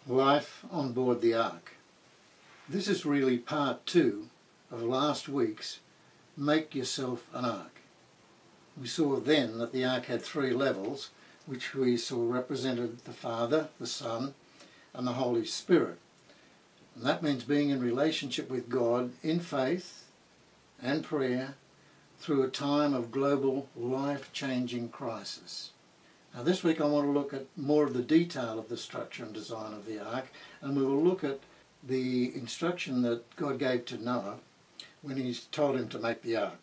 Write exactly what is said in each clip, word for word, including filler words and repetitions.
Life on board the Ark. This is really part two of last week's Make Yourself an Ark. We saw then that the Ark had three levels, which we saw represented the Father, the Son, and the Holy Spirit. And that means being in relationship with God in faith and prayer through a time of global life-changing crisis. Now this week I want to look at more of the detail of the structure and design of the Ark, and we will look at the instruction that God gave to Noah when he told him to make the Ark.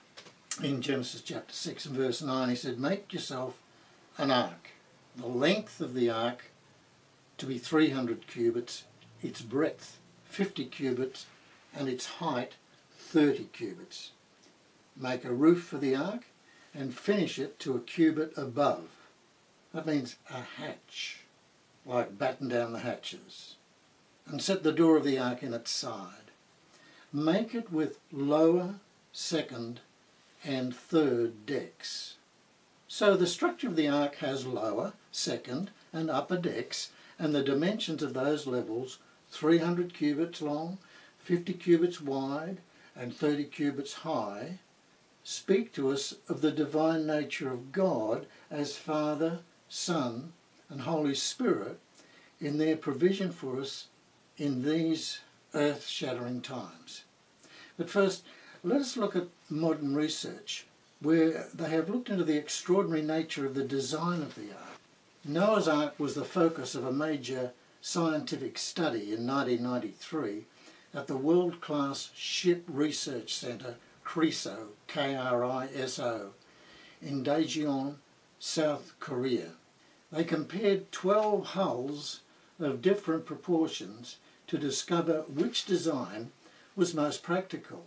In Genesis chapter six and verse nine he said, "Make yourself an Ark, the length of the Ark to be three hundred cubits, its breadth fifty cubits, and its height thirty cubits. Make a roof for the Ark and finish it to a cubit above." That means a hatch, like batten down the hatches. "And set the door of the Ark in its side. Make it with lower, second, and third decks." So the structure of the Ark has lower, second, and upper decks, and the dimensions of those levels, three hundred cubits long, fifty cubits wide, and thirty cubits high, speak to us of the divine nature of God as Father, Son, and Holy Spirit in their provision for us in these earth-shattering times. But first, let us look at modern research, where they have looked into the extraordinary nature of the design of the Ark. Noah's Ark was the focus of a major scientific study in nineteen ninety-three at the world-class Ship Research Centre, CRISO, K R I S O, in Daejeon, South Korea. They compared twelve hulls of different proportions to discover which design was most practical.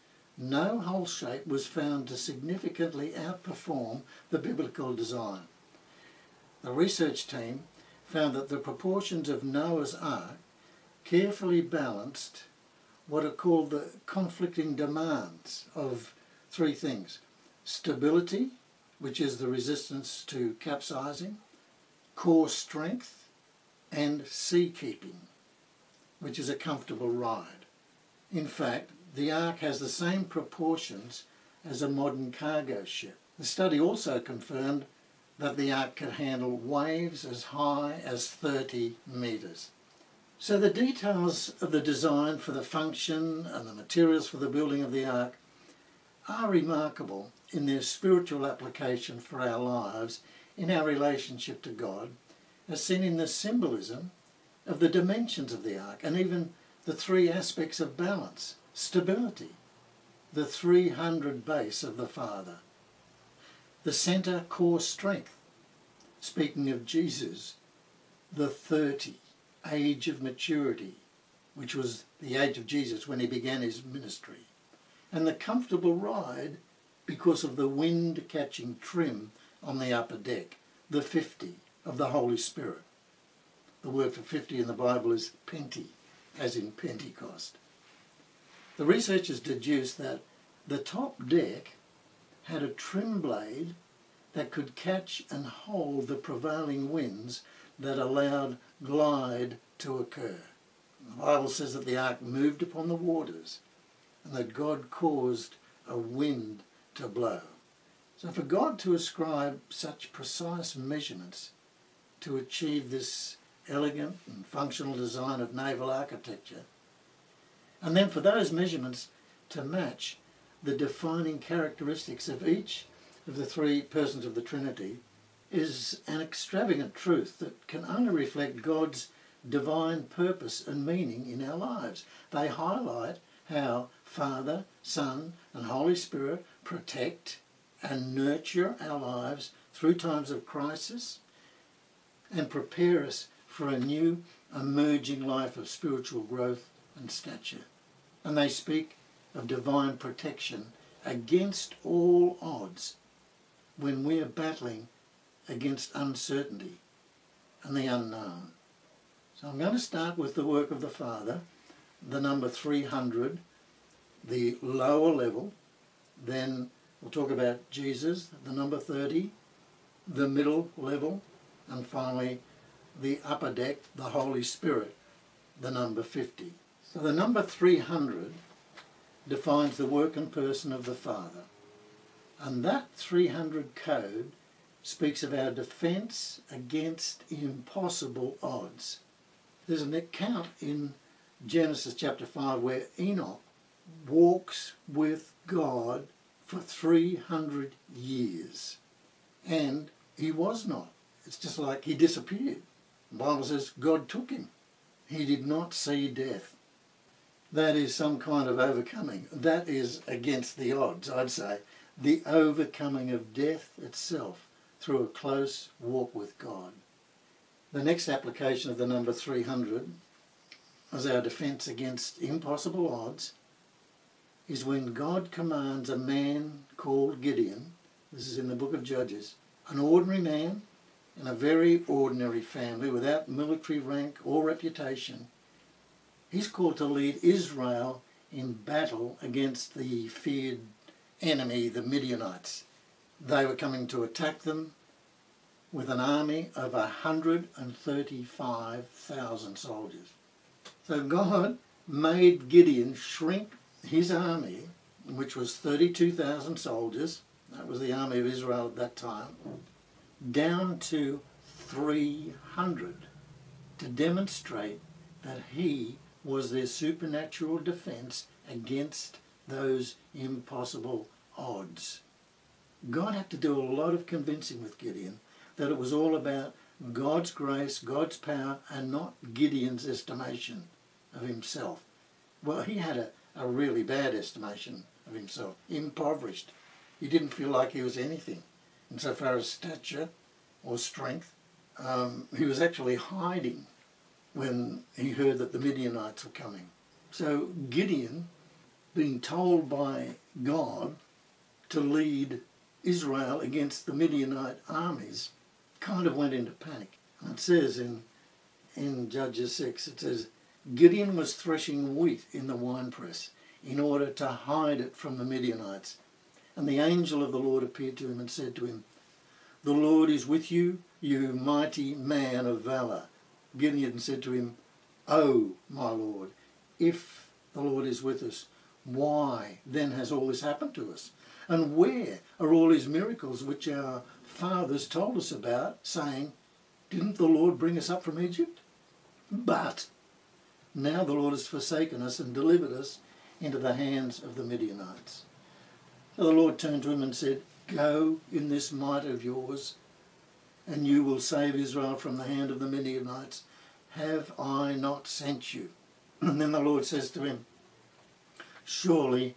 No hull shape was found to significantly outperform the biblical design. The research team found that the proportions of Noah's Ark carefully balanced what are called the conflicting demands of three things: stability, which is the resistance to capsizing; core strength; and sea keeping, which is a comfortable ride. In fact, the Ark has the same proportions as a modern cargo ship. The study also confirmed that the Ark could handle waves as high as thirty metres. So the details of the design for the function and the materials for the building of the Ark are remarkable in their spiritual application for our lives in our relationship to God, as seen in the symbolism of the dimensions of the Ark and even the three aspects of balance: stability, the three hundred base of the Father; the centre core strength, speaking of Jesus; the thirty, age of maturity, which was the age of Jesus when he began his ministry; and the comfortable ride because of the wind-catching trim on the upper deck, the fifty of the Holy Spirit. The word for fifty in the Bible is penti, as in Pentecost. The researchers deduced that the top deck had a trim blade that could catch and hold the prevailing winds that allowed glide to occur. The Bible says that the Ark moved upon the waters and that God caused a wind to blow. So for God to ascribe such precise measurements to achieve this elegant and functional design of naval architecture, and then for those measurements to match the defining characteristics of each of the three persons of the Trinity, is an extravagant truth that can only reflect God's divine purpose and meaning in our lives. They highlight how Father, Son, and Holy Spirit protect and nurture our lives through times of crisis and prepare us for a new emerging life of spiritual growth and stature. And they speak of divine protection against all odds when we are battling against uncertainty and the unknown. So I'm going to start with the work of the Father, the number three hundred, the lower level. Then we'll talk about Jesus, the number thirty, the middle level, and finally the upper deck, the Holy Spirit, the number fifty. So the number three hundred defines the work and person of the Father. And that three hundred code speaks of our defence against impossible odds. There's an account in Genesis chapter five where Enoch walks with God for three hundred years. And he was not. It's just like he disappeared. The Bible says God took him. He did not see death. That is some kind of overcoming. That is against the odds, I'd say. The overcoming of death itself through a close walk with God. The next application of the number three hundred as our defence against impossible odds is when God commands a man called Gideon, this is in the book of Judges, an ordinary man in a very ordinary family without military rank or reputation. He's called to lead Israel in battle against the feared enemy, the Midianites. They were coming to attack them with an army of one hundred thirty-five thousand soldiers. So God made Gideon shrink his army, which was thirty-two thousand soldiers, that was the army of Israel at that time, down to three hundred to demonstrate that he was their supernatural defence against those impossible odds. God had to do a lot of convincing with Gideon that it was all about God's grace, God's power, and not Gideon's estimation of himself. Well, he had a, a really bad estimation of himself, impoverished. He didn't feel like he was anything insofar as stature or strength. Um, he was actually hiding when he heard that the Midianites were coming. So Gideon, being told by God to lead Israel against the Midianite armies, kind of went into panic. And it says in, in Judges six, it says, Gideon was threshing wheat in the winepress in order to hide it from the Midianites. And the angel of the Lord appeared to him and said to him, "The Lord is with you, you mighty man of valour." Gideon said to him, "Oh, my Lord, if the Lord is with us, why then has all this happened to us? And where are all his miracles which our fathers told us about, saying, 'Didn't the Lord bring us up from Egypt?' But now the Lord has forsaken us and delivered us into the hands of the Midianites." So the Lord turned to him and said, "Go in this might of yours, and you will save Israel from the hand of the Midianites. Have I not sent you?" And then the Lord says to him, "Surely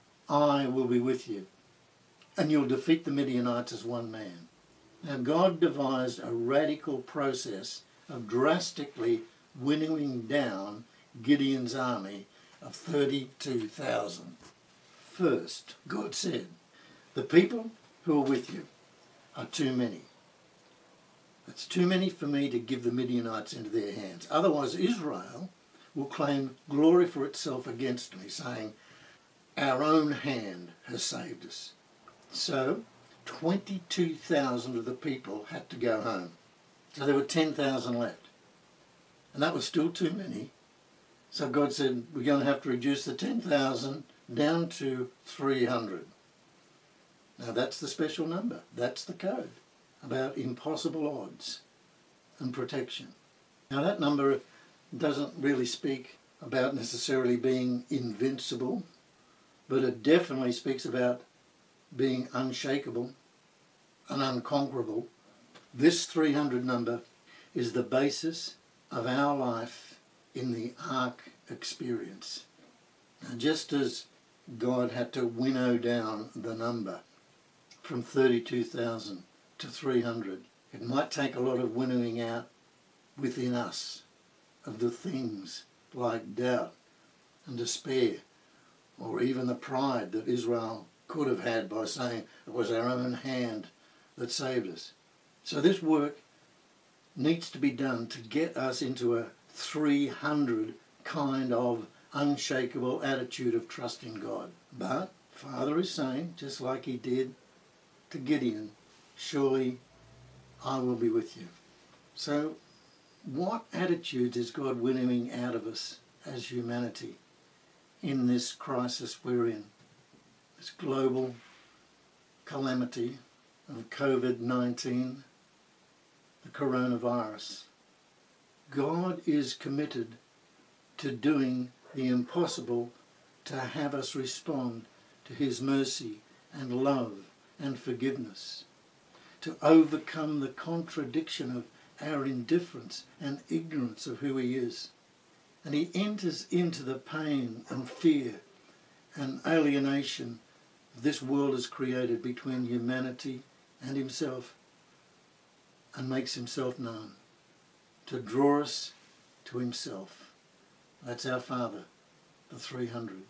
I will be with you, and you'll defeat the Midianites as one man." Now God devised a radical process of drastically winnowing down Gideon's army of thirty-two thousand. First, God said, "The people who are with you are too many. It's too many for me to give the Midianites into their hands. Otherwise Israel will claim glory for itself against me, saying, 'Our own hand has saved us.'" So twenty-two thousand of the people had to go home. So there were ten thousand left. And that was still too many. So God said, we're going to have to reduce the ten thousand down to three hundred. Now that's the special number. That's the code about impossible odds and protection. Now that number doesn't really speak about necessarily being invincible, but it definitely speaks about being unshakable and unconquerable. This three hundred number is the basis of our life in the Ark experience. Now, just as God had to winnow down the number from thirty-two thousand to three hundred, it might take a lot of winnowing out within us of the things like doubt and despair, or even the pride that Israel could have had by saying it was our own hand that saved us. So this work needs to be done to get us into a three hundred kind of unshakable attitude of trust in God. But Father is saying, just like he did to Gideon, "Surely I will be with you." So What attitudes is God winnowing out of us as humanity in this crisis we're in? This global calamity of COVID nineteen, the coronavirus. God is committed to doing the impossible to have us respond to his mercy and love and forgiveness, to overcome the contradiction of our indifference and ignorance of who he is. And he enters into the pain and fear and alienation this world has created between humanity and himself, and makes himself known to draw us to himself. That's our Father, the three hundred.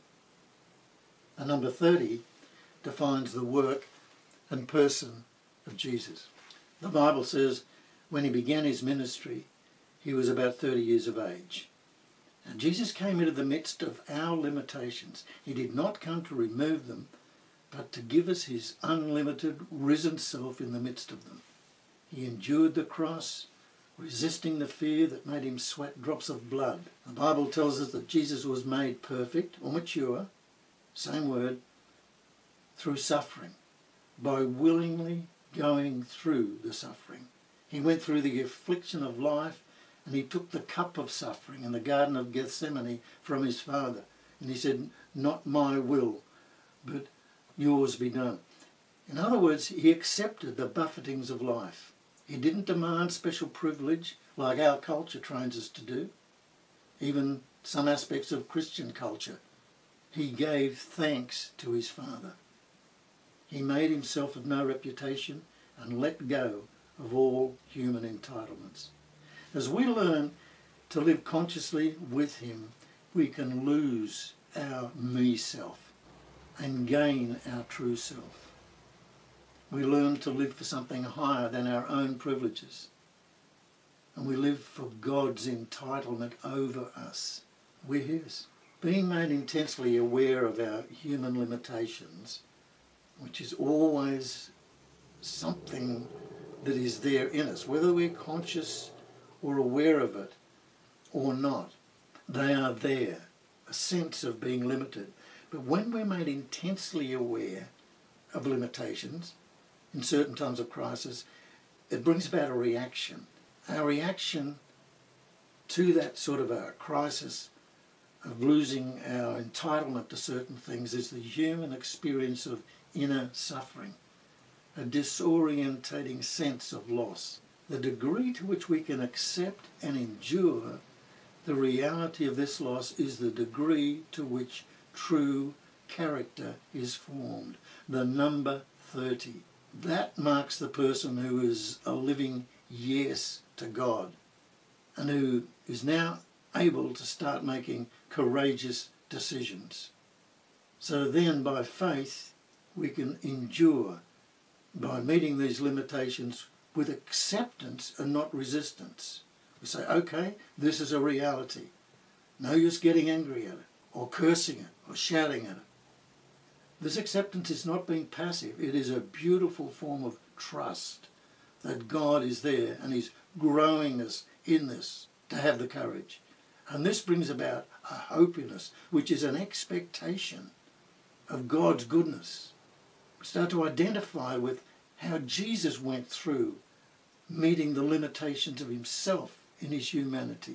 And number thirty defines the work and person of Jesus. The Bible says when he began his ministry, he was about thirty years of age. And Jesus came into the midst of our limitations. He did not come to remove them, but to give us his unlimited, risen self in the midst of them. He endured the cross, resisting the fear that made him sweat drops of blood. The Bible tells us that Jesus was made perfect or mature, same word, through suffering, by willingly going through the suffering. He went through the affliction of life, and he took the cup of suffering in the Garden of Gethsemane from his Father. And he said, not my will, but yours be done. In other words, he accepted the buffetings of life. He didn't demand special privilege like our culture trains us to do, even some aspects of Christian culture. He gave thanks to his Father. He made himself of no reputation and let go of all human entitlements. As we learn to live consciously with him, we can lose our me self and gain our true self. We learn to live for something higher than our own privileges. And we live for God's entitlement over us. We're his. Being made intensely aware of our human limitations, which is always something that is there in us, whether we're conscious or aware of it or not, they are there, a sense of being limited. But when we're made intensely aware of limitations, in certain times of crisis, it brings about a reaction. Our reaction to that sort of a crisis of losing our entitlement to certain things is the human experience of inner suffering, a disorientating sense of loss. The degree to which we can accept and endure the reality of this loss is the degree to which true character is formed. The number thirty. That marks the person who is a living yes to God and who is now able to start making courageous decisions. So then by faith we can endure by meeting these limitations with acceptance and not resistance. We say, okay, this is a reality. No use getting angry at it or cursing it or shouting at it. This acceptance is not being passive. It is a beautiful form of trust that God is there and he's growing us in this to have the courage. And this brings about a hope in us, which is an expectation of God's goodness. We start to identify with how Jesus went through meeting the limitations of himself in his humanity.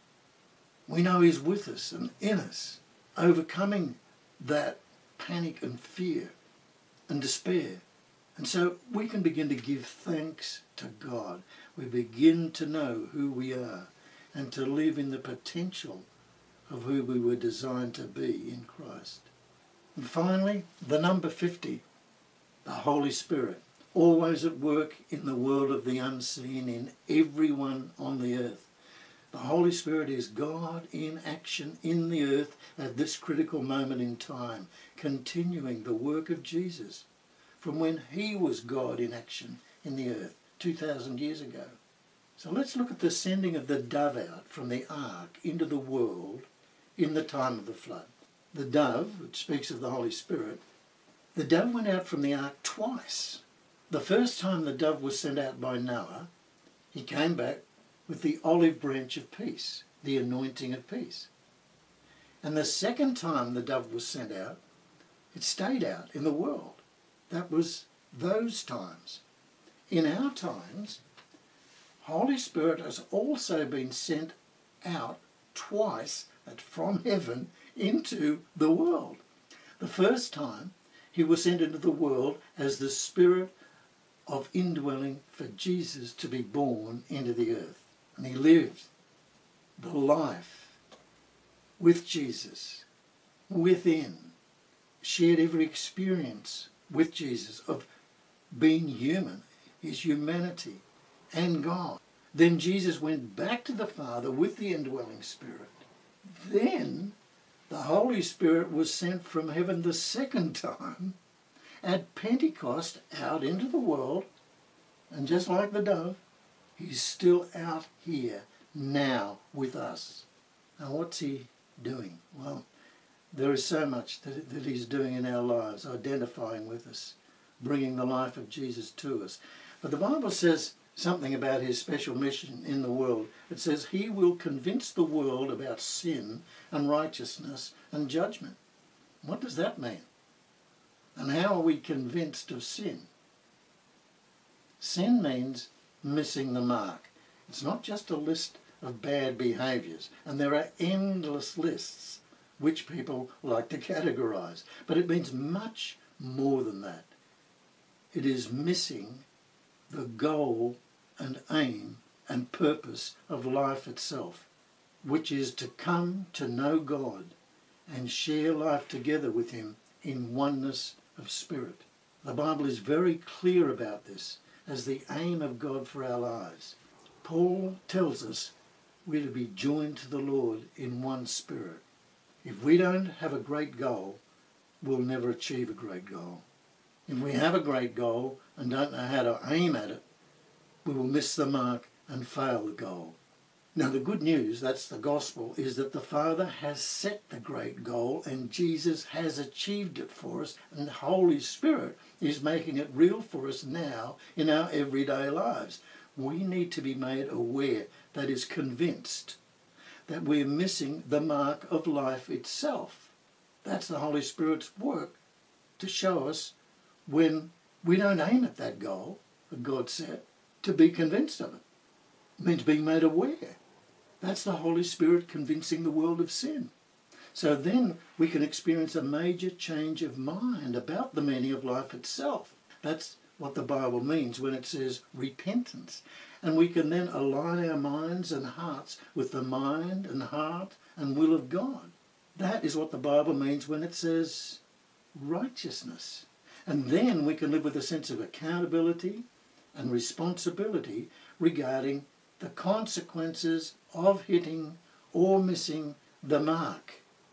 We know he's with us and in us, overcoming that panic and fear and despair. And so we can begin to give thanks to God. We begin to know who we are and to live in the potential of who we were designed to be in Christ. And finally, the number fifty, the Holy Spirit, always at work in the world of the unseen in everyone on the earth. The Holy Spirit is God in action in the earth at this critical moment in time, continuing the work of Jesus from when he was God in action in the earth two thousand years ago. So let's look at the sending of the dove out from the ark into the world in the time of the flood. The dove, which speaks of the Holy Spirit, the dove went out from the ark twice. The first time the dove was sent out by Noah, he came back with the olive branch of peace, the anointing of peace. And the second time the dove was sent out, it stayed out in the world. That was those times. In our times, Holy Spirit has also been sent out twice from heaven into the world. The first time he was sent into the world as the Spirit of indwelling for Jesus to be born into the earth. And he lived the life with Jesus, within, shared every experience with Jesus of being human, his humanity, and God. Then Jesus went back to the Father with the indwelling Spirit. Then the Holy Spirit was sent from heaven the second time at Pentecost out into the world, and just like the dove, he's still out here now with us. Now what's he doing? Well, there is so much that, that he's doing in our lives, identifying with us, bringing the life of Jesus to us. But the Bible says something about his special mission in the world. It says he will convince the world about sin and righteousness and judgment. What does that mean? And how are we convinced of sin? Sin means missing the mark. It's not just a list of bad behaviours, and there are endless lists which people like to categorise, but it means much more than that. It is missing the goal and aim and purpose of life itself, which is to come to know God and share life together with him in oneness of spirit. The Bible is very clear about this as the aim of God for our lives. Paul tells us we're to be joined to the Lord in one spirit. If we don't have a great goal, we'll never achieve a great goal. If we have a great goal and don't know how to aim at it, we will miss the mark and fail the goal. Now the good news, that's the gospel, is that the Father has set the great goal and Jesus has achieved it for us, and the Holy Spirit is making it real for us now in our everyday lives. We need to be made aware, that is convinced, that we're missing the mark of life itself. That's the Holy Spirit's work to show us when we don't aim at that goal that God set, to be convinced of it. It means being made aware. That's the Holy Spirit convincing the world of sin. So then we can experience a major change of mind about the meaning of life itself. That's what the Bible means when it says repentance. And we can then align our minds and hearts with the mind and heart and will of God. That is what the Bible means when it says righteousness. And then we can live with a sense of accountability and responsibility regarding the consequences of hitting or missing the mark.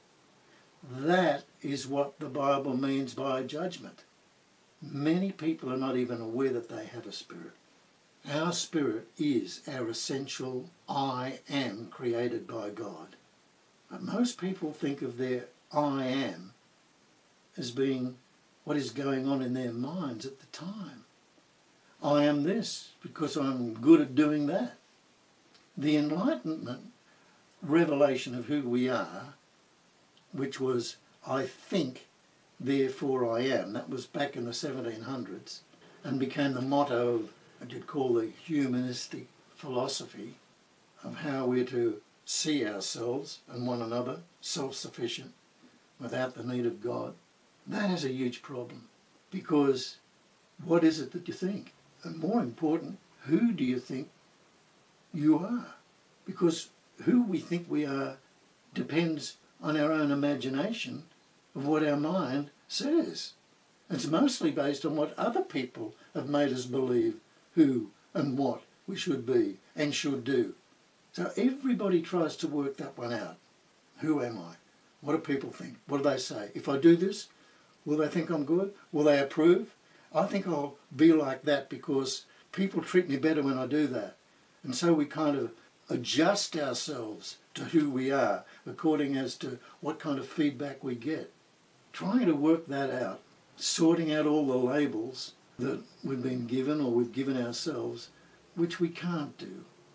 That is what the Bible means by judgment. Many people are not even aware that they have a spirit. Our spirit is our essential I am created by God. But most people think of their I am as being what is going on in their minds at the time. I am this because I'm good at doing that. The Enlightenment revelation of who we are, which was I think, therefore I am, that was back in the seventeen hundreds, and became the motto of what you'd call the humanistic philosophy of how we're to see ourselves and one another, self-sufficient, without the need of God. That is a huge problem, because what is it that you think? And more important, who do you think you are? Because who we think we are depends on our own imagination of what our mind says. It's mostly based on what other people have made us believe who and what we should be and should do. So everybody tries to work that one out. Who am I? What do people think? What do they say? If I do this, will they think I'm good? Will they approve? I think I'll be like that because people treat me better when I do that. And so we kind of adjust ourselves to who we are according as to what kind of feedback we get. Trying to work that out, sorting out all the labels that we've been given or we've given ourselves, which we can't do.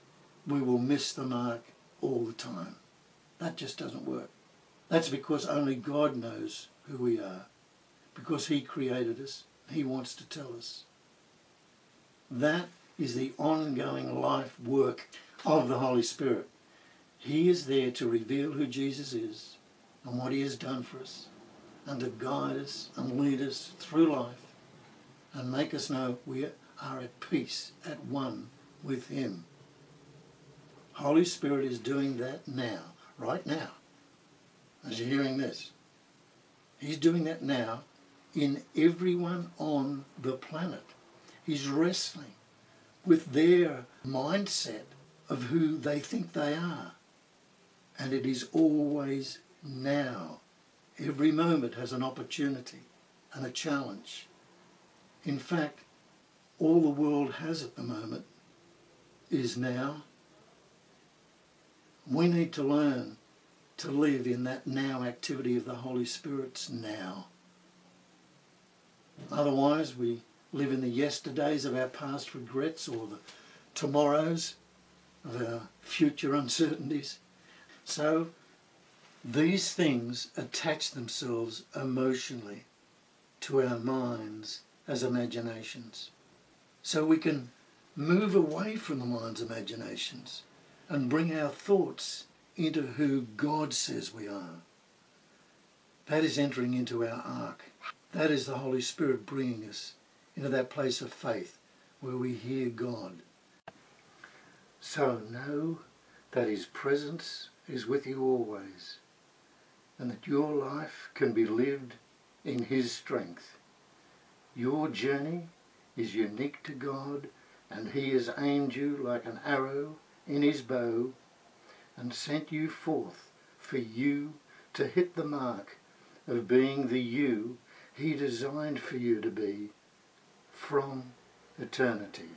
we will miss the mark all the time. That just doesn't work. That's because only God knows who we are, because he created us. He wants to tell us. That is the ongoing life work of the Holy Spirit. He is there to reveal who Jesus is and what he has done for us, and to guide us and lead us through life and make us know we are at peace, at one with him. Holy Spirit is doing that now, right now, as you're hearing this. He's doing that now in everyone on the planet. He's wrestling with their mindset of who they think they are. And it is always now. Every moment has an opportunity and a challenge. In fact, all the world has at the moment is now. We need to learn to live in that now activity of the Holy Spirit's now. Otherwise, we live in the yesterdays of our past regrets or the tomorrows of our future uncertainties. So these things attach themselves emotionally to our minds as imaginations. So we can move away from the mind's imaginations and bring our thoughts into who God says we are. That is entering into our ark. That is the Holy Spirit bringing us into that place of faith where we hear God. So know that his presence is with you always, and that your life can be lived in his strength. Your journey is unique to God, and he has aimed you like an arrow in his bow and sent you forth for you to hit the mark of being the you he designed for you to be from eternity.